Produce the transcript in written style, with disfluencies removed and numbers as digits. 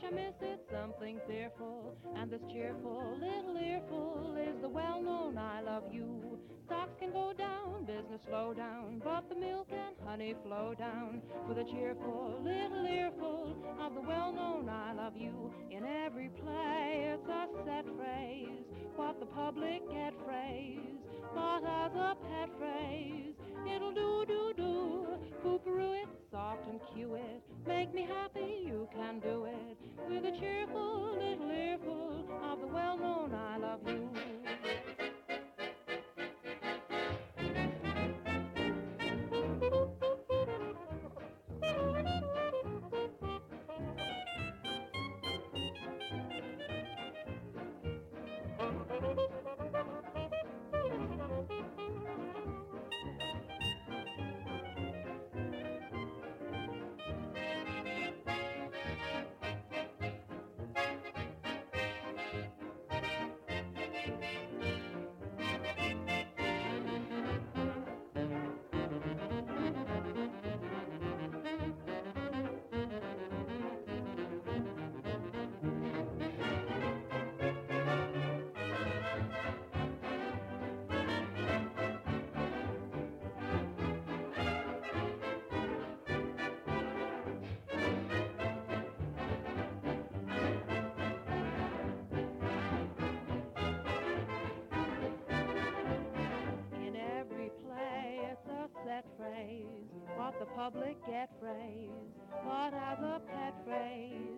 I miss it, something fearful, and this cheerful little earful is the well-known I love you. Stocks can go down, business slow down, but the milk and honey flow down with a cheerful little earful of the well-known I love you. In every play it's a set phrase, what the public get phrase, but as a pet phrase, it'll do, poo-peroo it, soft and cue it, make me happy, you can do it, with a cheerful little earful of the well-known I love you. In every play it's a set phrase, what the public get phrase, but as a pet phrase,